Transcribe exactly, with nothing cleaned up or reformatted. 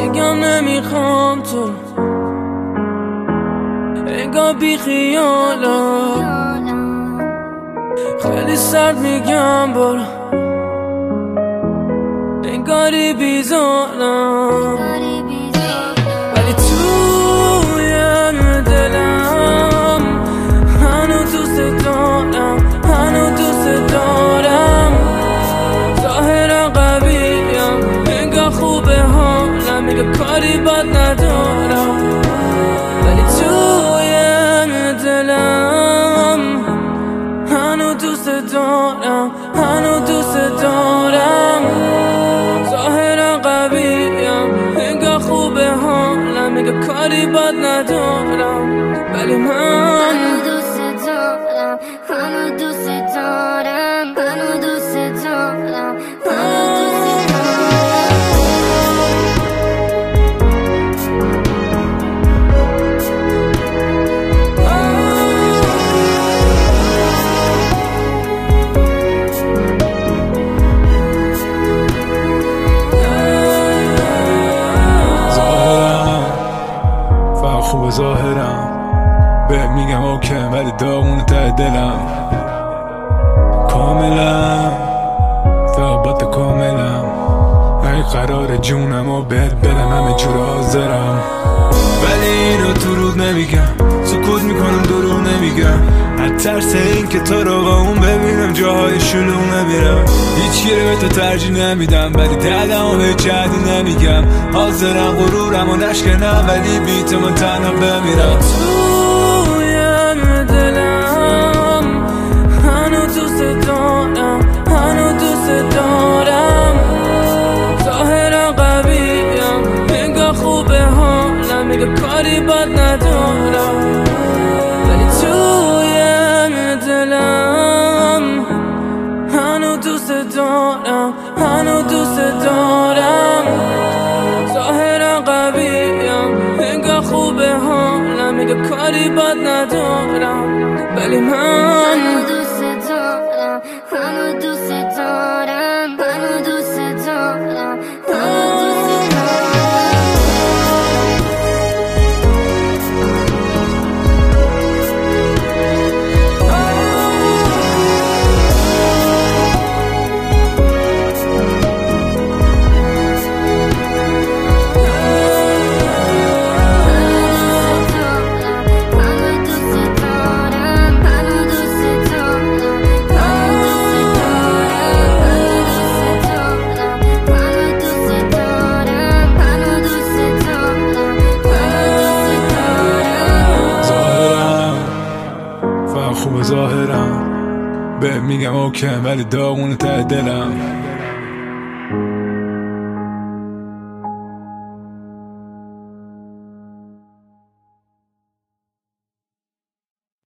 میگم نمیخوام تو، انگار بی خیالم، خیلی سرد میگم برو، انگاری بیزارم، ولی توی دلم هنوز دوست دارم، هنوز دوست دارم. ظاهرا قویم، انگار خوبه حالم، میگه کاری بد ندارم، ولی توی دلم هنوز دوست دارم، هنوز دوست دارم. ظاهرا قویم، انگار خوبه حالم، میگه کاری بد ندارم، ولی من هنوز دوست دارم، هنوز دوست دارم، هنوز دوست دارم، هنوز دوست خوب ظاهرم، به میگم اوکی ولی داغونه ته دلم، کاملم فقط کاملم، ای قرار جونم و بهت بدم، همه جور حاضرم، ولی اینو تو رود نمیگم، سکوت میکنم دروغ نمیگم، از ترس این که تو رو با اون ببینم جاهای شلوغ نمیرم، هیچ گیره به تو ترجیح نمیدم، ولی دردم و به جدی نمیگم، حاضرم غرورم و نشکنم، ولی بی تو من تنها بمیرم. توی دلم هنوز دوست دارم، هنوز دوست دارم. ظاهرا قویم، انگار خوبه حالم، میگه کاری بد ندارم، ولی توی دلم هنوز دوست دارم، هنوز دوست دارم. ظاهرا قویم، انگار خوبه حالم، میگه کاری بد ندارم، ولی من هنوز دوست دارم، هنوز دوست دارم، هنوز دوست دارم، هنوز دوست دارم. خوب ظاهرم، به میگم اوکی ولی داغونه ته دلم.